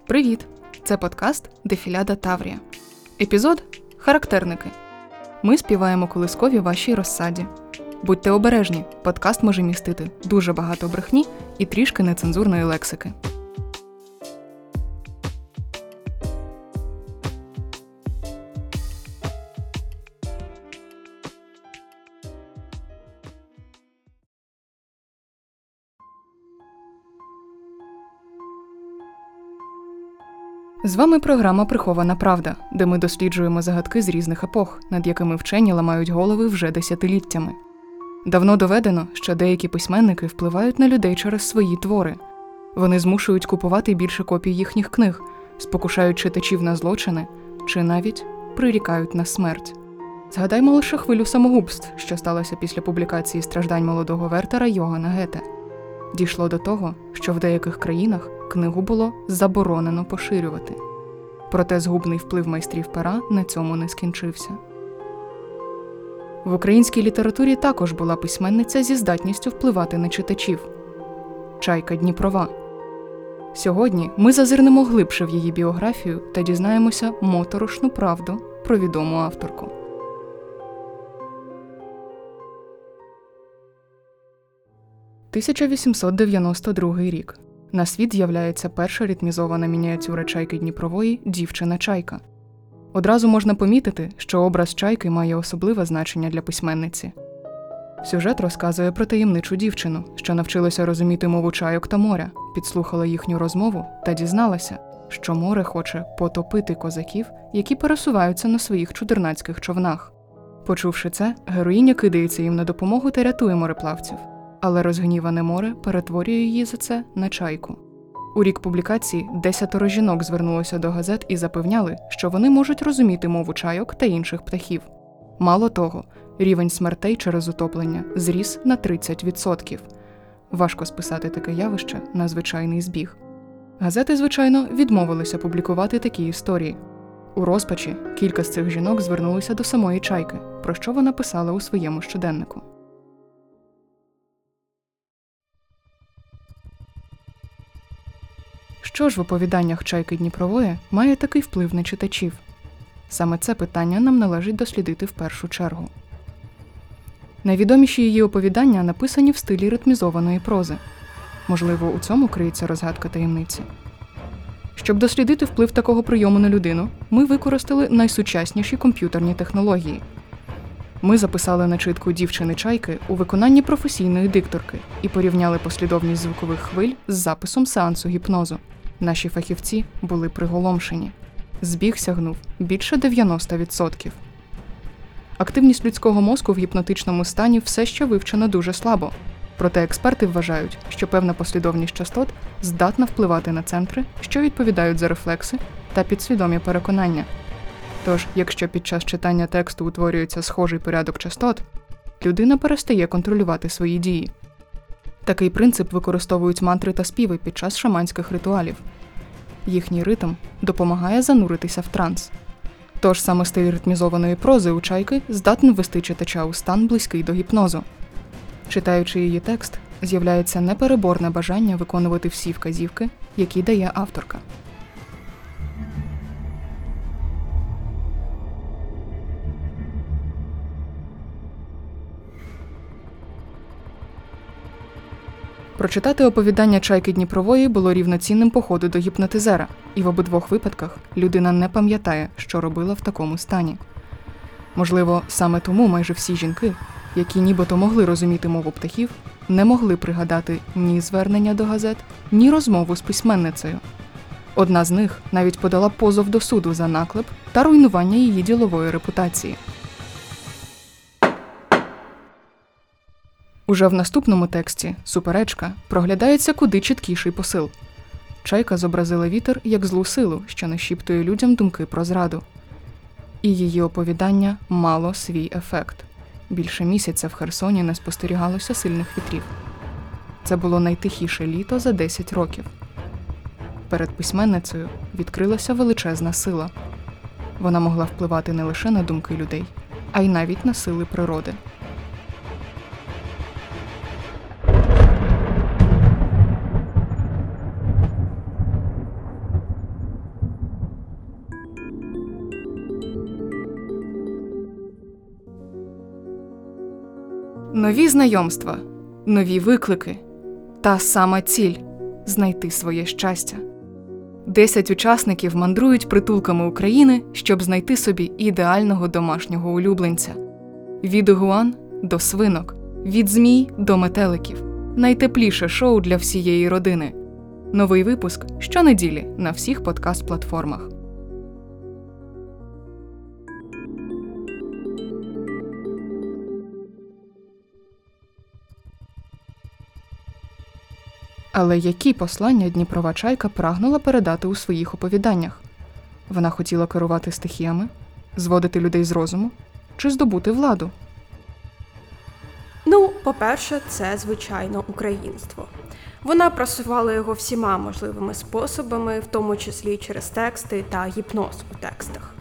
Привіт! Це подкаст «Дефіляда Таврія». Епізод «Характерники». Ми співаємо колискові вашій розсаді. Будьте обережні, подкаст може містити дуже багато брехні і трішки нецензурної лексики. З вами програма «Прихована правда», де ми досліджуємо загадки з різних епох, над якими вчені ламають голови вже десятиліттями. Давно доведено, що деякі письменники впливають на людей через свої твори. Вони змушують купувати більше копій їхніх книг, спокушають читачів на злочини чи навіть прирікають на смерть. Згадаймо лише хвилю самогубств, що сталося після публікації страждань молодого Вертера Йоганна Гете. Дійшло до того, що в деяких країнах книгу було заборонено поширювати. Проте згубний вплив майстрів пера на цьому не скінчився. В українській літературі також була письменниця зі здатністю впливати на читачів – Чайка Дніпрова. Сьогодні ми зазирнемо глибше в її біографію та дізнаємося моторошну правду про відому авторку. – 1892 рік. На світ з'являється перша ритмізована мініатюра Чайки Дніпрової «Дівчина-чайка». Одразу можна помітити, що образ чайки має особливе значення для письменниці. Сюжет розказує про таємничу дівчину, що навчилася розуміти мову чайок та моря, підслухала їхню розмову та дізналася, що море хоче потопити козаків, які пересуваються на своїх чудернацьких човнах. Почувши це, героїня кидається їм на допомогу та рятує мореплавців. Але розгніване море перетворює її за це на чайку. У рік публікації 10 жінок звернулося до газет і запевняли, що вони можуть розуміти мову чайок та інших птахів. Мало того, рівень смертей через утоплення зріс на 30%. Важко списати таке явище на звичайний збіг. Газети, звичайно, відмовилися публікувати такі історії. У розпачі кілька з цих жінок звернулися до самої чайки, про що вона писала у своєму щоденнику. Що ж в оповіданнях Чайки Дніпрової має такий вплив на читачів? Саме це питання нам належить дослідити в першу чергу. Найвідоміші її оповідання написані в стилі ритмізованої прози. Можливо, у цьому криється розгадка таємниці. Щоб дослідити вплив такого прийому на людину, ми використали найсучасніші комп'ютерні технології. Ми записали начитку «Дівчини-чайки» у виконанні професійної дикторки і порівняли послідовність звукових хвиль з записом сеансу гіпнозу. Наші фахівці були приголомшені. Збіг сягнув більше 90%. Активність людського мозку в гіпнотичному стані все ще вивчена дуже слабо. Проте експерти вважають, що певна послідовність частот здатна впливати на центри, що відповідають за рефлекси та підсвідомі переконання. Тож, якщо під час читання тексту утворюється схожий порядок частот, людина перестає контролювати свої дії. Такий принцип використовують мантри та співи під час шаманських ритуалів. Їхній ритм допомагає зануритися в транс. Тож саме стиль ритмізованої прози у чайки здатен ввести читача у стан, близький до гіпнозу. Читаючи її текст, з'являється непереборне бажання виконувати всі вказівки, які дає авторка. Прочитати оповідання Чайки Дніпрової було рівноцінним походу до гіпнотизера, і в обидвох випадках людина не пам'ятає, що робила в такому стані. Можливо, саме тому майже всі жінки, які нібито могли розуміти мову птахів, не могли пригадати ні звернення до газет, ні розмову з письменницею. Одна з них навіть подала позов до суду за наклеп та руйнування її ділової репутації. Уже в наступному тексті «Суперечка» проглядається куди чіткіший посил. Чайка зобразила вітер як злу силу, що нашіптує людям думки про зраду. І її оповідання мало свій ефект. Більше місяця в Херсоні не спостерігалося сильних вітрів. Це було найтихіше літо за 10 років. Перед письменницею відкрилася величезна сила. Вона могла впливати не лише на думки людей, а й навіть на сили природи. Нові знайомства, нові виклики. Та сама ціль – знайти своє щастя. 10 учасників мандрують притулками України, щоб знайти собі ідеального домашнього улюбленця. Від ігуан до свинок, від змій до метеликів. Найтепліше шоу для всієї родини. Новий випуск щонеділі на всіх подкаст-платформах. Але які послання Дніпрова чайка прагнула передати у своїх оповіданнях? Вона хотіла керувати стихіями, зводити людей з розуму чи здобути владу? По-перше, це, звичайно, українство. Вона просувала його всіма можливими способами, в тому числі через тексти та гіпноз у текстах.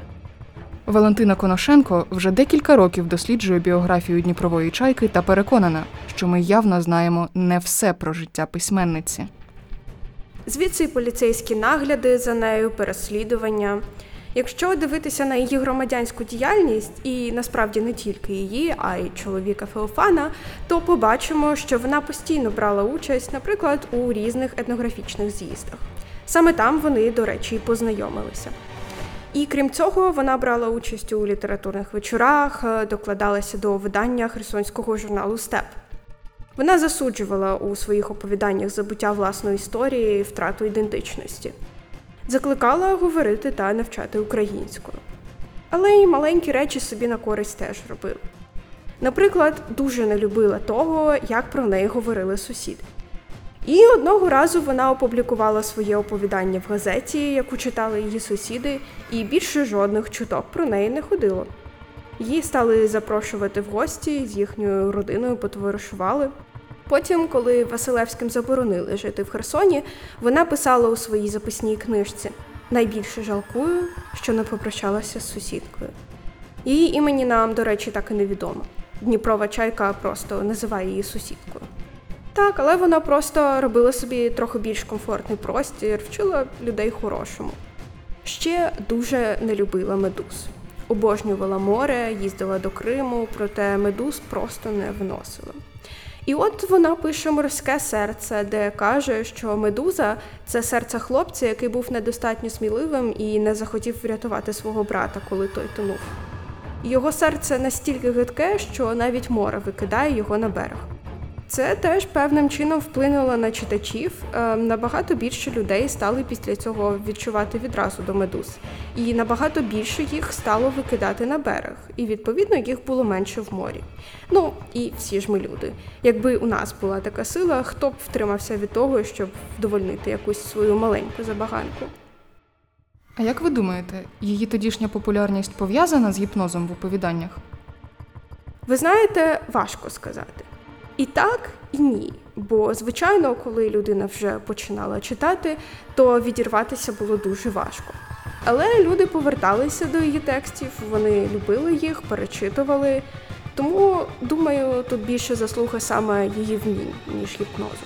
Валентина Коношенко вже декілька років досліджує біографію Дніпрової чайки та переконана, що ми явно знаємо не все про життя письменниці. Звідси й поліцейські нагляди за нею, переслідування. Якщо дивитися на її громадянську діяльність, і насправді не тільки її, а й чоловіка Феофана, то побачимо, що вона постійно брала участь, наприклад, у різних етнографічних з'їздах. Саме там вони, до речі, і познайомилися. І крім цього, вона брала участь у літературних вечорах, докладалася до видання херсонського журналу «Степ». Вона засуджувала у своїх оповіданнях забуття власної історії і втрату ідентичності. Закликала говорити та навчати українською. Але й маленькі речі собі на користь теж робила. Наприклад, дуже не любила того, як про неї говорили сусіди. І одного разу вона опублікувала своє оповідання в газеті, яку читали її сусіди, і більше жодних чуток про неї не ходило. Її стали запрошувати в гості, з їхньою родиною потоваришували. Потім, коли Василевським заборонили жити в Херсоні, вона писала у своїй записній книжці: «Найбільше жалкую, що не попрощалася з сусідкою». Її імені нам, до речі, так і невідомо. Дніпрова чайка просто називає її сусідкою. Так, але вона просто робила собі трохи більш комфортний простір, вчила людей хорошому. Ще дуже не любила медуз. Обожнювала море, їздила до Криму, проте медуз просто не виносила. І от вона пише «Морське серце», де каже, що медуза – це серце хлопця, який був недостатньо сміливим і не захотів врятувати свого брата, коли той тонув. Його серце настільки гидке, що навіть море викидає його на берег. Це теж певним чином вплинуло на читачів. Набагато більше людей стали після цього відчувати відразу до медуз. І набагато більше їх стало викидати на берег. І, відповідно, їх було менше в морі. І всі ж ми люди. Якби у нас була така сила, хто б втримався від того, щоб вдовольнити якусь свою маленьку забаганку? А як ви думаєте, її тодішня популярність пов'язана з гіпнозом в оповіданнях? Ви знаєте, важко сказати. І так, і ні. Бо, звичайно, коли людина вже починала читати, то відірватися було дуже важко. Але люди поверталися до її текстів, вони любили їх, перечитували. Тому, думаю, тут більше заслуга саме її вмінь, ніж гіпнозу.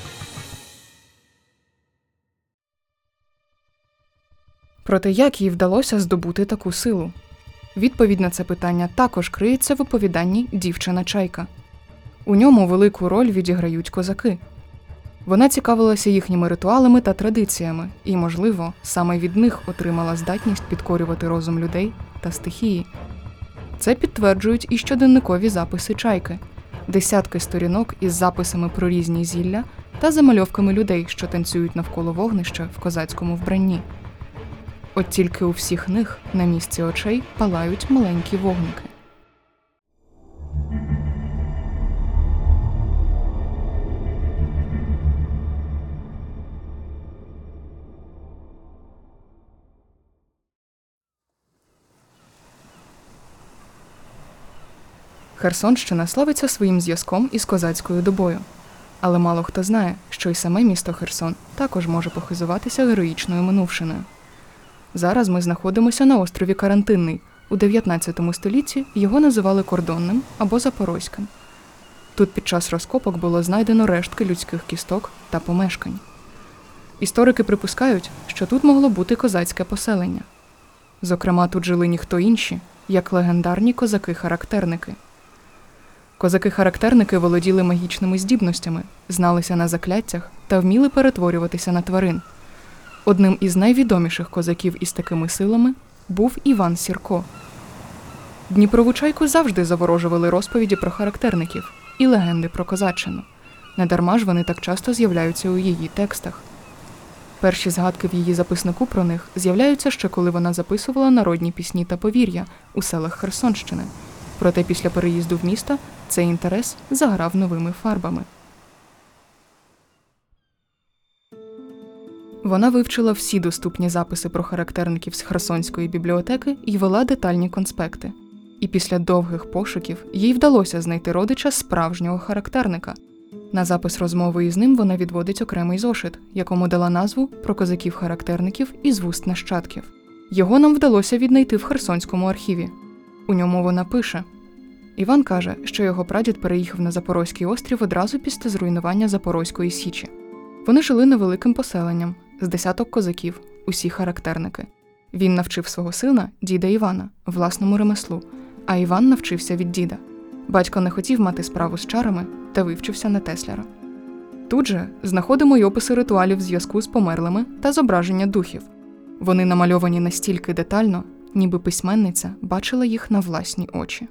Проте як їй вдалося здобути таку силу? Відповідь на це питання також криється в оповіданні «Дівчина-чайка». У ньому велику роль відіграють козаки. Вона цікавилася їхніми ритуалами та традиціями і, можливо, саме від них отримала здатність підкорювати розум людей та стихії. Це підтверджують і щоденникові записи чайки – десятки сторінок із записами про різні зілля та замальовками людей, що танцюють навколо вогнища в козацькому вбранні. От тільки у всіх них на місці очей палають маленькі вогники. Херсонщина славиться своїм зв'язком із козацькою добою. Але мало хто знає, що й саме місто Херсон також може похизуватися героїчною минувшиною. Зараз ми знаходимося на острові Карантинний. У 19 столітті його називали Кордонним або Запорозьким. Тут під час розкопок було знайдено рештки людських кісток та помешкань. Історики припускають, що тут могло бути козацьке поселення. Зокрема, тут жили ніхто інші, як легендарні козаки-характерники. Козаки-характерники володіли магічними здібностями, зналися на закляттях та вміли перетворюватися на тварин. Одним із найвідоміших козаків із такими силами був Іван Сірко. Дніпрову чайку завжди заворожували розповіді про характерників і легенди про козаччину. Недарма ж вони так часто з'являються у її текстах. Перші згадки в її записнику про них з'являються ще коли вона записувала народні пісні та повір'я у селах Херсонщини. Проте після переїзду в місто цей інтерес заграв новими фарбами. Вона вивчила всі доступні записи про характерників з Херсонської бібліотеки і вела детальні конспекти. І після довгих пошуків їй вдалося знайти родича справжнього характерника. На запис розмови із ним вона відводить окремий зошит, якому дала назву «Про козаків-характерників із вуст нащадків». Його нам вдалося віднайти в Херсонському архіві. У ньому вона пише: Іван каже, що його прадід переїхав на Запорозький острів одразу після зруйнування Запорозької Січі. Вони жили невеликим поселенням, з десяток козаків, усі характерники. Він навчив свого сина, діда Івана, власному ремеслу, а Іван навчився від діда. Батько не хотів мати справу з чарами та вивчився на тесляра. Тут же знаходимо й описи ритуалів в зв'язку з померлими та зображення духів. Вони намальовані настільки детально, ніби письменниця бачила їх на власні очі.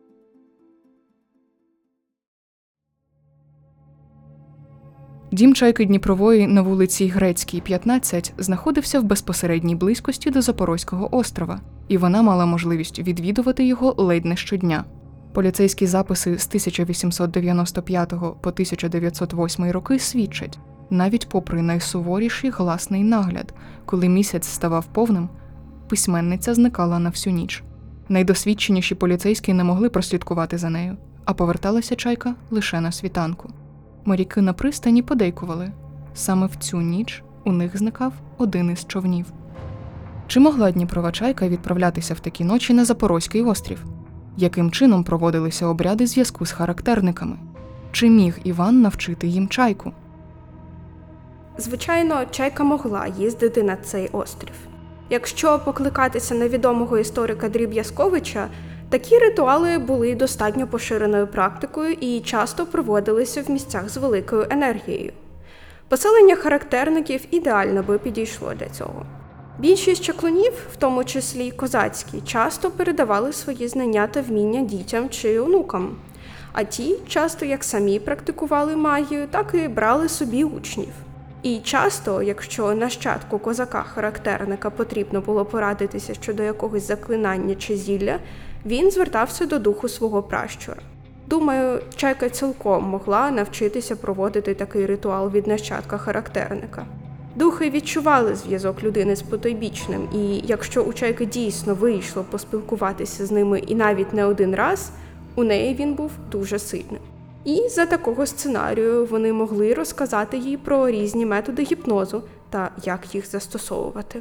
Дім чайки Дніпрової на вулиці Грецькій, 15, знаходився в безпосередній близькості до Запорозького острова, і вона мала можливість відвідувати його ледь не щодня. Поліцейські записи з 1895 по 1908 роки свідчать, навіть попри найсуворіший гласний нагляд, коли місяць ставав повним, письменниця зникала на всю ніч. Найдосвідченіші поліцейські не могли прослідкувати за нею, а поверталася чайка лише на світанку. Моряки на пристані подейкували. Саме в цю ніч у них зникав один із човнів. Чи могла Дніпрова чайка відправлятися в такі ночі на Запорозький острів? Яким чином проводилися обряди зв'язку з характерниками? Чи міг Іван навчити їм чайку? Звичайно, чайка могла їздити на цей острів. Якщо покликатися на відомого історика Дріб'язковича, такі ритуали були достатньо поширеною практикою і часто проводилися в місцях з великою енергією. Поселення характерників ідеально би підійшло для цього. Більшість чаклунів, в тому числі козацькі, часто передавали свої знання та вміння дітям чи онукам. А ті часто як самі практикували магію, так і брали собі учнів. І часто, якщо нащадку козака-характерника потрібно було порадитися щодо якогось заклинання чи зілля, він звертався до духу свого пращура. Думаю, чайка цілком могла навчитися проводити такий ритуал від нащадка-характерника. Духи відчували зв'язок людини з потойбічним, і якщо у чайки дійсно вийшло поспілкуватися з ними і навіть не один раз, у неї він був дуже сильним. І за такого сценарію вони могли розказати їй про різні методи гіпнозу та як їх застосовувати.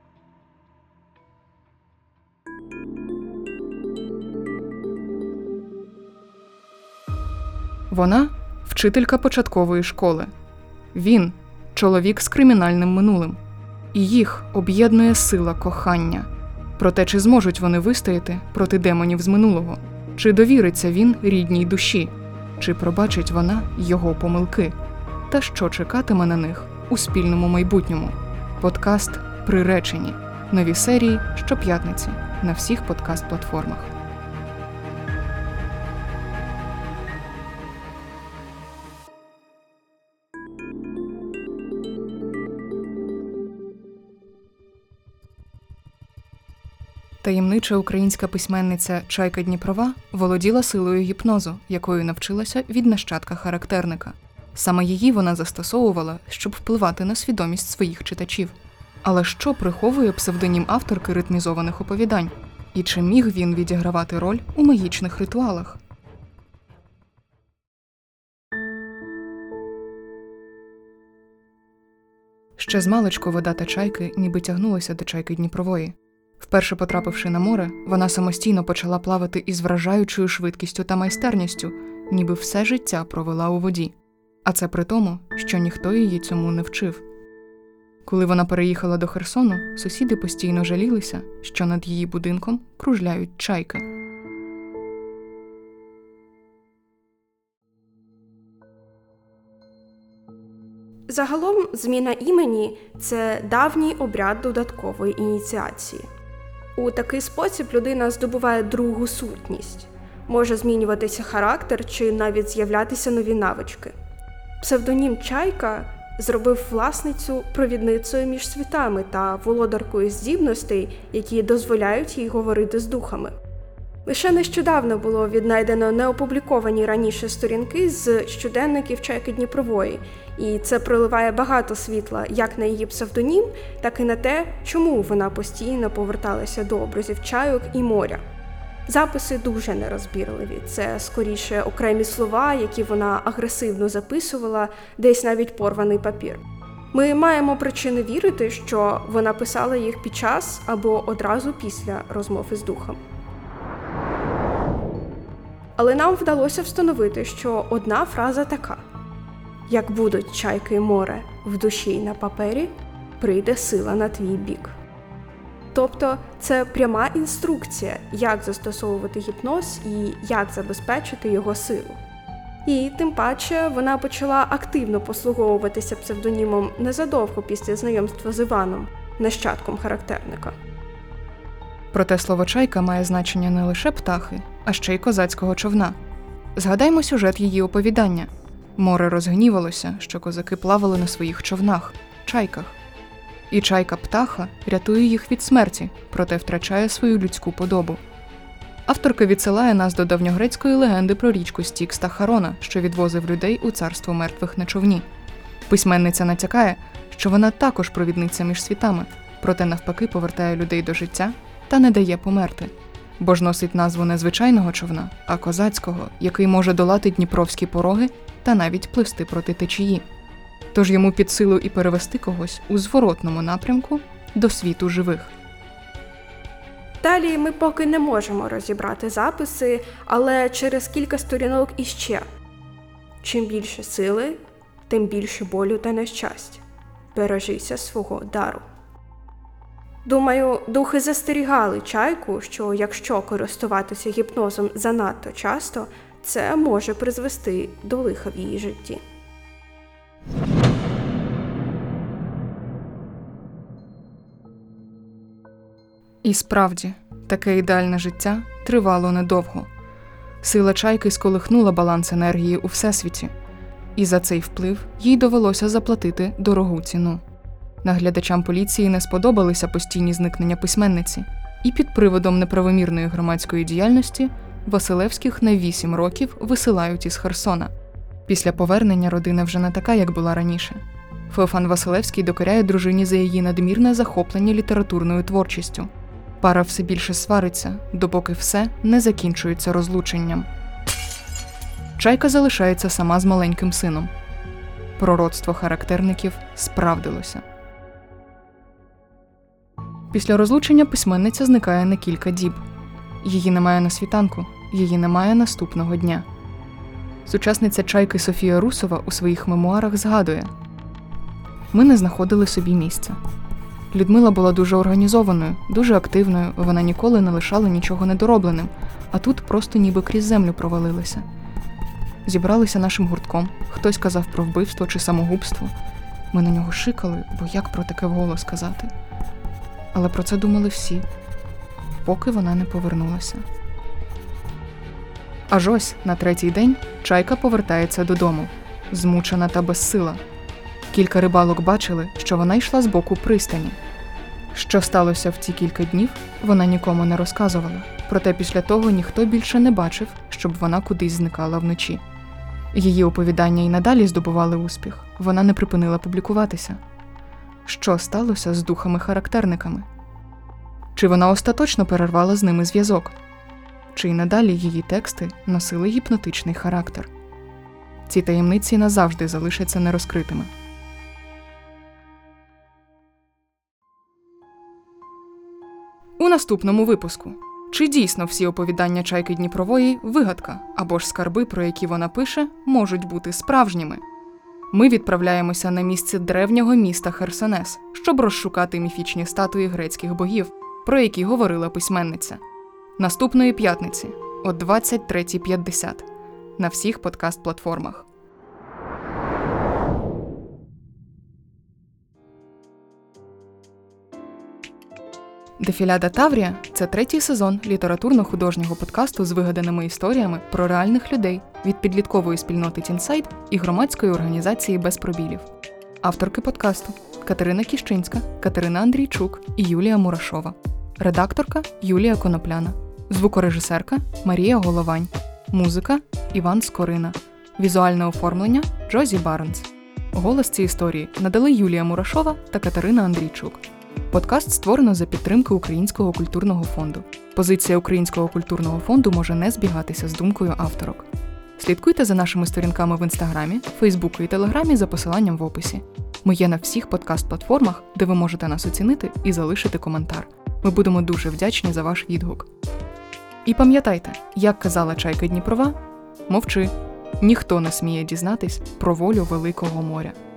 Вона – вчителька початкової школи. Він – чоловік з кримінальним минулим. І їх об'єднує сила кохання. Проте, чи зможуть вони вистояти проти демонів з минулого? Чи довіриться він рідній душі? Чи пробачить вона його помилки? Та що чекатиме на них у спільному майбутньому? Подкаст «Приречені». Нові серії щоп'ятниці на всіх подкаст-платформах. Таємнича українська письменниця Чайка Дніпрова володіла силою гіпнозу, якою навчилася від нащадка-характерника. Саме її вона застосовувала, щоб впливати на свідомість своїх читачів. Але що приховує псевдонім авторки ритмізованих оповідань? І чи міг він відігравати роль у магічних ритуалах? Ще змалечку вода та чайки ніби тягнулися до Чайки Дніпрової. Вперше потрапивши на море, вона самостійно почала плавати із вражаючою швидкістю та майстерністю, ніби все життя провела у воді. А це при тому, що ніхто її цьому не вчив. Коли вона переїхала до Херсону, сусіди постійно жалілися, що над її будинком кружляють чайки. Загалом, зміна імені – це давній обряд додаткової ініціації. У такий спосіб людина здобуває другу сутність. Може змінюватися характер чи навіть з'являтися нові навички. Псевдонім Чайка зробив власницю провідницею між світами та володаркою здібностей, які дозволяють їй говорити з духами. Лише нещодавно було віднайдено неопубліковані раніше сторінки з щоденників Чайки Дніпрової, і це проливає багато світла як на її псевдонім, так і на те, чому вона постійно поверталася до образів чайок і моря. Записи дуже нерозбірливі, це скоріше окремі слова, які вона агресивно записувала, десь навіть порваний папір. Ми маємо причини вірити, що вона писала їх під час або одразу після розмов із духом. Але нам вдалося встановити, що одна фраза така: «Як будуть чайки і море в душі й на папері, прийде сила на твій бік». Тобто це пряма інструкція, як застосовувати гіпноз і як забезпечити його силу. І тим паче вона почала активно послуговуватися псевдонімом незадовго після знайомства з Іваном, нащадком характерника. Проте слово «чайка» має значення не лише птахи, а ще й козацького човна. Згадаймо сюжет її оповідання. Море розгнівалося, що козаки плавали на своїх човнах – чайках. І чайка-птаха рятує їх від смерті, проте втрачає свою людську подобу. Авторка відсилає нас до давньогрецької легенди про річку Стікс та Харона, що відвозив людей у царство мертвих на човні. Письменниця натякає, що вона також провідниця між світами, проте навпаки повертає людей до життя та не дає померти, бо ж носить назву не звичайного човна, а козацького, який може долати дніпровські пороги та навіть пливсти проти течії. Тож йому під силу і перевести когось у зворотному напрямку до світу живих. Далі ми поки не можемо розібрати записи, але через кілька сторінок іще. Чим більше сили, тим більше болю та нещастя. Бережися свого дару. Думаю, духи застерігали чайку, що якщо користуватися гіпнозом занадто часто, це може призвести до лиха в її житті. І справді, таке ідеальне життя тривало недовго. Сила чайки сколихнула баланс енергії у всесвіті, і за цей вплив їй довелося заплатити дорогу ціну. Наглядачам поліції не сподобалися постійні зникнення письменниці, і під приводом неправомірної громадської діяльності Василевських на 8 років висилають із Херсона. Після повернення родина вже не така, як була раніше. Феофан Василевський докоряє дружині за її надмірне захоплення літературною творчістю. Пара все більше свариться, допоки все не закінчується розлученням. Чайка залишається сама з маленьким сином. Пророцтво характерників справдилося. Після розлучення письменниця зникає на кілька діб. Її немає на світанку, її немає наступного дня. Сучасниця Чайки Софія Русова у своїх мемуарах згадує: «Ми не знаходили собі місця. Людмила була дуже організованою, дуже активною, вона ніколи не лишала нічого недоробленим, а тут просто ніби крізь землю провалилися. Зібралися нашим гуртком, хтось казав про вбивство чи самогубство. Ми на нього шикали, бо як про таке вголос казати? Але про це думали всі, поки вона не повернулася». Аж ось на третій день Чайка повертається додому, змучена та безсила. Кілька рибалок бачили, що вона йшла з боку пристані. Що сталося в ці кілька днів, вона нікому не розказувала. Проте після того ніхто більше не бачив, щоб вона кудись зникала вночі. Її оповідання й надалі здобували успіх. Вона не припинила публікуватися. Що сталося з духами-характерниками? Чи вона остаточно перервала з ними зв'язок? Чи й надалі її тексти носили гіпнотичний характер? Ці таємниці назавжди залишаться нерозкритими. У наступному випуску. Чи дійсно всі оповідання Чайки Дніпрової – вигадка, або ж скарби, про які вона пише, можуть бути справжніми? Ми відправляємося на місце древнього міста Херсонес, щоб розшукати міфічні статуї грецьких богів, про які говорила письменниця. Наступної п'ятниці о 23:50 на всіх подкаст-платформах. Дефіляда Таврія – це 3-й сезон літературно-художнього подкасту з вигаданими історіями про реальних людей від підліткової спільноти Тінсайд і громадської організації «Без пробілів». Авторки подкасту – Катерина Кіщинська, Катерина Андрійчук і Юлія Мурашова. Редакторка – Юлія Конопляна. Звукорежисерка – Марія Головань. Музика – Іван Скорина. Візуальне оформлення – Джозі Барнс. Голос цій історії надали Юлія Мурашова та Катерина Андрійчук. Подкаст створено за підтримки Українського культурного фонду. Позиція Українського культурного фонду може не збігатися з думкою авторок. Слідкуйте за нашими сторінками в Інстаграмі, Фейсбуку і Телеграмі за посиланням в описі. Ми є на всіх подкаст-платформах, де ви можете нас оцінити і залишити коментар. Ми будемо дуже вдячні за ваш відгук. І пам'ятайте, як казала Чайка Дніпрова, мовчи, ніхто не сміє дізнатись про волю Великого моря.